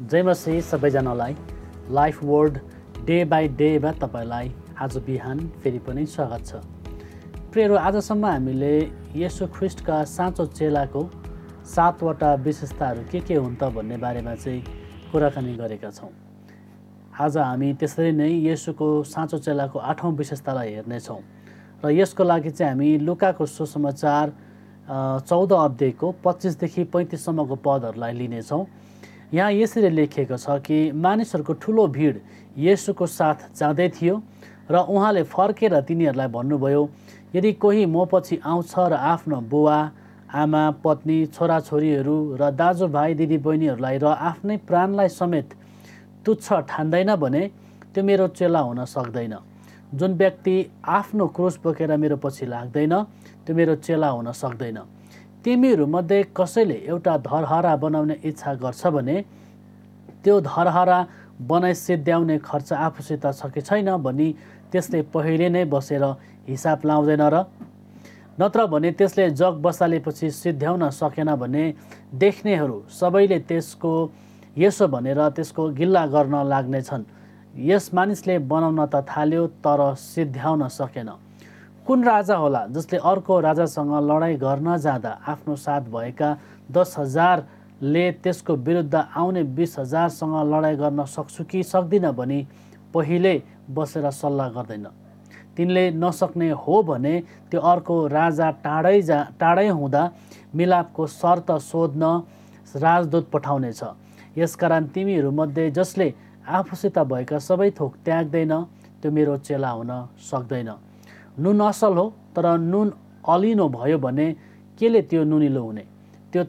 जय मसीह सबैजनालाई life word day by डेमा तपाईलाई आज बिहान फेरि पनि स्वागत छ। प्रियहरू, आजसम्म हामीले येशू ख्रीष्टका साँचो चेलाको 7वटा विशेषताहरू के हुन् त भन्ने बारेमा चाहिँ कुराकानी गरेका छौँ। आज हामी त्यसरी नै येशूको साँचो चेलाको 8औं विशेषतालाई हेर्नेछौँ र यसको लागि चाहिँ हामी लुकाको सुसमाचार 14 अध्यायको 25 देखि 35 सम्मको पदहरूलाई लिनेछौँ। यहाँ यसरी लेखिएको छ कि मानिसहरूको ठुलो भिड येशूको साथ जाँदै थियो र उहाँले फर्केर तिनीहरूलाई भन्नुभयो, यदि कोही म पछि आउँछ र आफ्नो बुवा आमा पत्नी छोराछोरीहरू र दाजुभाइ दिदीबहिनीहरूलाई र आफ्नै प्राणलाई समेत तुच्छ ठान्दैन भने त्यो मेरो चेला हुन सक्दैन। जुन व्यक्ति आफ्नो क्रुस बोकेर मेरो पछि लाग्दैन त्यो मेरो चेला हुन सक्दैन। तिमीहरूमध्ये कसैले एउटा धरहरा बनाउने इच्छा गर्छ भने त्यो धरहरा बनाइ सिद्ध्याउने खर्च आफूसित छ कि छैन भनी त्यसले पहिले नै बसेर हिसाब लाउँदैन र? नत्र भने त्यसले जग बसालेपछि सिद्ध्याउन सकेन भने देख्नेहरू सबैले त्यसको यसो भनेर त्यसको गिल्ला गर्न लाग्नेछन्, यस मानिसले बनाउन त थाल्यो तर सिद्ध्याउन सकेन। कुन राजा होला जसले अर्को राजासँग लडाइँ गर्न जाँदा आफ्नो साथ भएका 10,000ले त्यसको विरुद्ध आउने 20,000सँग लडाइँ गर्न सक्छु कि सक्दिन भनी पहिले बसेर सल्लाह गर्दैन। तिनले नसक्ने हो भने त्यो अर्को राजा टाढै हुँदा मिलापको शर्त सोध्न राजदूत पठाउनेछ। यसकारण तिमीहरूमध्ये जसले आफूसित भएका सबै थोक त्याग्दैन त्यो मेरो चेला हुन सक्दैन। नुन असल हो तर नुन अलिनो भयो भने केले त्यो नुनिलो हुने? त्यो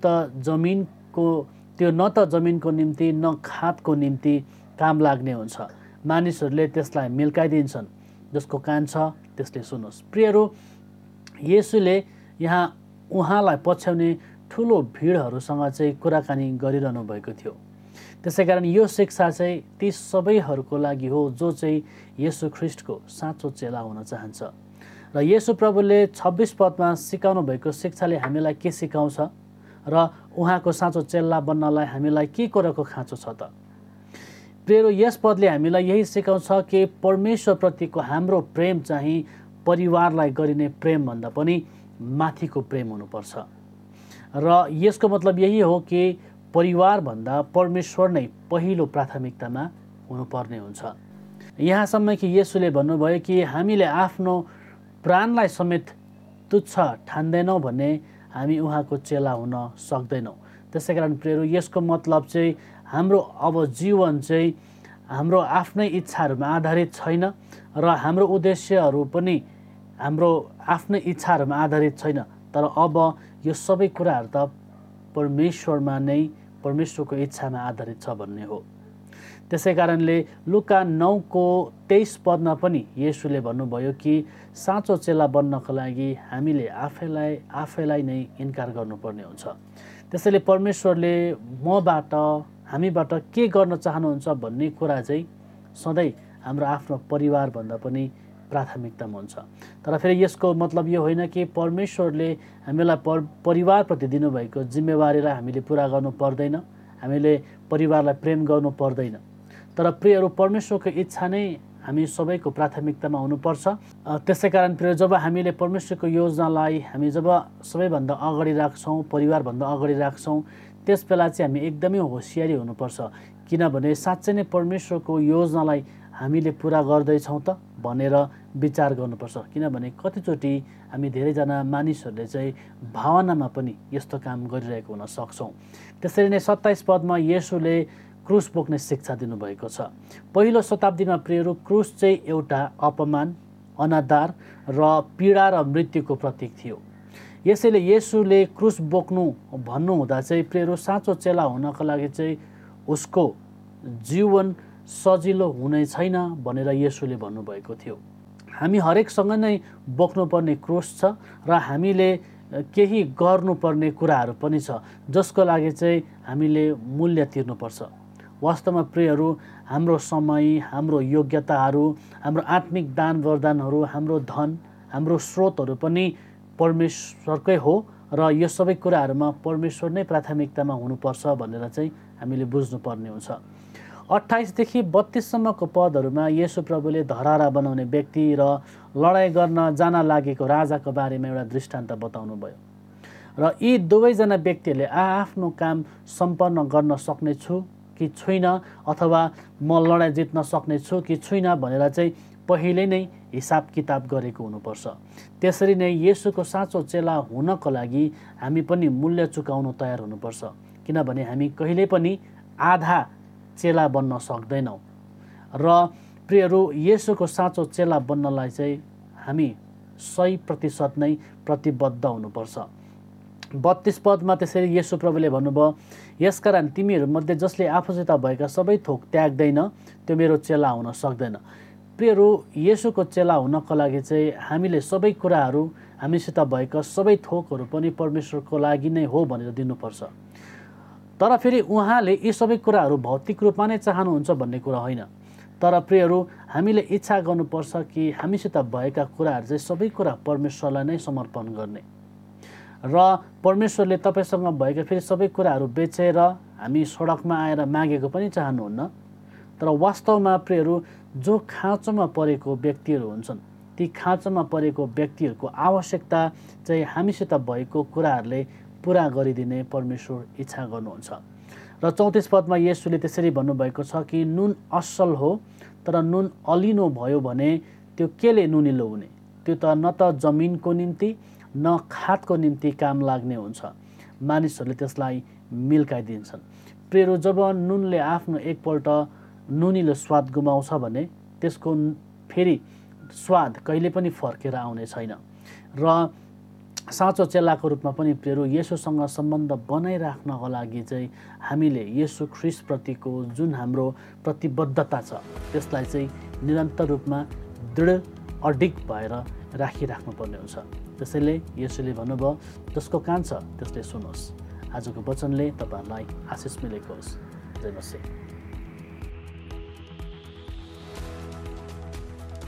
न त जमिनको निम्ति न खातको निम्ति काम लाग्ने हुन्छ। मानिसहरूले त्यसलाई मिल्काइदिन्छन्। जसको कान छ त्यसले सुनोस्। प्रियहरू, येशूले यहाँ उहाँलाई पछ्याउने ठुलो भिडहरूसँग चाहिँ कुराकानी गरिरहनु भएको थियो। त्यसै कारण यो शिक्षा चाहिँ ती सबैहरूको लागि हो जो चाहिँ येशू ख्रीष्टको साँचो चेला हुन चाहन्छ। र येशू प्रभुले 26 पदमा सिकाउनु भएको शिक्षाले हामीलाई के सिकाउँछ र उहाँको साँचो चेला बन्नलाई हामीलाई के कुराको खाँचो छ त? प्रियहरू, यस पदले हामीलाई यही सिकाउँछ कि परमेश्वरप्रतिको हाम्रो प्रेम चाहिँ परिवारलाई गरिने प्रेमभन्दा पनि माथिको प्रेम हुनुपर्छ। र यसको मतलब यही हो कि परिवारभन्दा परमेश्वर नै पहिलो प्राथमिकतामा हुनुपर्ने हुन्छ। यहाँसम्म कि येशूले भन्नुभयो कि हामीले आफ्नो प्राणलाई समेत तुच्छ ठान्दैनौँ भने हामी उहाँको चेला हुन सक्दैनौँ। त्यसै कारण प्रियहरू, यसको मतलब चाहिँ हाम्रो अब जीवन चाहिँ हाम्रो आफ्नै इच्छाहरूमा आधारित छैन र हाम्रो उद्देश्यहरू पनि हाम्रो आफ्नै इच्छाहरूमा आधारित छैन, तर अब यो सबै कुराहरू त परमेश्वरमा नै परमेश्वरको इच्छामा आधारित छ भन्ने हो। त्यसै कारणले लुका 9को 23 पदमा पनि येशूले भन्नुभयो कि साँचो चेला बन्नको लागि हामीले आफैलाई नै इन्कार गर्नुपर्ने हुन्छ। त्यसैले परमेश्वरले हामीबाट के गर्न चाहनुहुन्छ भन्ने कुरा चाहिँ सधैँ हाम्रो आफ्नो परिवारभन्दा पनि प्राथमिकतामा हुन्छ। तर फेरि यसको मतलब यो होइन कि परमेश्वरले हामीलाई परिवारप्रति दिनुभएको जिम्मेवारीलाई हामीले पुरा गर्नु पर्दैन, हामीले परिवारलाई प्रेम गर्नु पर्दैन। तर प्रियहरू, परमेश्वरको इच्छा नै हामी सबैको प्राथमिकतामा हुनुपर्छ। त्यसै कारण प्रिय, जब हामीले परमेश्वरको योजनालाई हामी जब सबैभन्दा अगाडि राख्छौँ, परिवारभन्दा अगाडि राख्छौँ, त्यस बेला चाहिँ हामी एकदमै होसियारी हुनुपर्छ। किनभने साँच्चै नै परमेश्वरको योजनालाई हामीले पुरा गर्दैछौँ त भनेर विचार गर्नुपर्छ। किनभने कतिचोटि हामी धेरैजना मानिसहरूले चाहिँ भावनामा पनि यस्तो काम गरिरहेको हुन सक्छौँ। त्यसरी नै 27 पदमा येशूले क्रुस बोक्ने शिक्षा दिनुभएको छ। पहिलो शताब्दीमा प्रियहरू, क्रुस चाहिँ एउटा अपमान, अनादर र पीडा र मृत्युको प्रतीक थियो। यसैले येशूले क्रुस बोक्नु भन्नुहुँदा चाहिँ प्रियहरू, साँचो चेला हुनको लागि चाहिँ उसको जीवन सजिलो हुने छैन भनेर येशूले भन्नुभएको थियो। हामी हरेकसँग नै बोक्नुपर्ने क्रुस छ र हामीले केही गर्नुपर्ने कुराहरू पनि छ जसको लागि चाहिँ हामीले मूल्य तिर्नुपर्छ। वास्तवमा प्रियहरू, हाम्रो समय, हाम्रो योग्यताहरू, हाम्रो आत्मिक दान वरदानहरू, हाम्रो धन, हाम्रो स्रोतहरू पनि परमेश्वरकै हो र यो सबै कुराहरूमा परमेश्वर नै प्राथमिकतामा हुनुपर्छ भनेर चाहिँ हामीले बुझ्नुपर्ने हुन्छ। 28 देखि 32 सम्मको पदहरूमा येशू प्रभुले धरहरा बनाउने व्यक्ति र लडाइँ गर्न जान लागेको राजाको बारेमा एउटा दृष्टान्त बताउनु भयो र यी दुवैजना व्यक्तिहरूले आफ्नो काम सम्पन्न गर्न सक्ने छु कि छुइनँ अथवा म लडाइँ जित्न सक्ने छु कि छुइनँ भनेर चाहिँ पहिले नै हिसाब किताब गरेको हुनुपर्छ। त्यसरी नै येशूको साँचो चेला हुनको लागि हामी पनि मूल्य चुकाउन तयार हुनुपर्छ, किनभने हामी कहिल्यै पनि आधा चेला बन्न सक्दैनौँ। र प्रियहरू, येशूको साँचो चेला बन्नलाई चाहिँ हामी 100% नै प्रतिबद्ध हुनुपर्छ। 32 पदमा त्यसरी येशू प्रभुले भन्नुभयो, यसकारण तिमीहरूमध्ये जसले आफूसित भएका सबै थोक त्याग्दैन त्यो मेरो चेला हुन सक्दैन। प्रियहरू, येशूको चेला हुनको लागि चाहिँ हामीले सबै कुराहरू, हामीसित भएका सबै थोकहरू पनि परमेश्वरको लागि नै हो भनेर दिनुपर्छ। तर फेरि उहाँले यी सबै कुराहरू भौतिक रूपमा नै चाहनुहुन्छ भन्ने कुरा होइन। तर प्रियहरू, हामीले इच्छा गर्नुपर्छ कि हामीसित भएका कुराहरू चाहिँ सबै कुरा परमेश्वरलाई नै समर्पण गर्ने र परमेश्वरले तपाईँसँग भएका फेरि सबै कुराहरू बेचेर हामी सडकमा आएर मागेको पनि चाहनुहुन्न। तर वास्तवमा प्रियहरू, जो खाँचोमा परेको व्यक्तिहरू हुन्छन् ती खाँचोमा परेको व्यक्तिहरूको आवश्यकता चाहिँ हामीसित भएको कुराहरूले पुरा गरिदिने परमेश्वर इच्छा गर्नुहुन्छ। र 34 पदमा येशूले त्यसरी भन्नुभएको छ कि नुन असल हो, तर नुन अलिनो भयो भने त्यो केले नुनिलो हुने? त्यो त न त जमिनको निम्ति न खातको निम्ति काम लाग्ने हुन्छ, मानिसहरूले त्यसलाई मिल्काइदिन्छन्। प्रियहरू, जब नुनले आफ्नो एकपल्ट नुनिलो स्वाद गुमाउँछ भने त्यसको फेरि स्वाद कहिले पनि फर्केर आउने छैन। र साँचो चेलाको रूपमा पनि प्रियहरू, येशूसँग सम्बन्ध बनाइराख्नको लागि चाहिँ हामीले येशू ख्रीष्टप्रतिको जुन हाम्रो प्रतिबद्धता छ त्यसलाई चाहिँ निरन्तर रूपमा दृढ अडिग भएर राखिराख्नुपर्ने हुन्छ। त्यसैले येशूले भन्नुभयो, जसको कान छ त्यसले सुनोस्। आजको वचनले तपाईँहरूलाई आशिष मिलेको होस्। जय मसीह।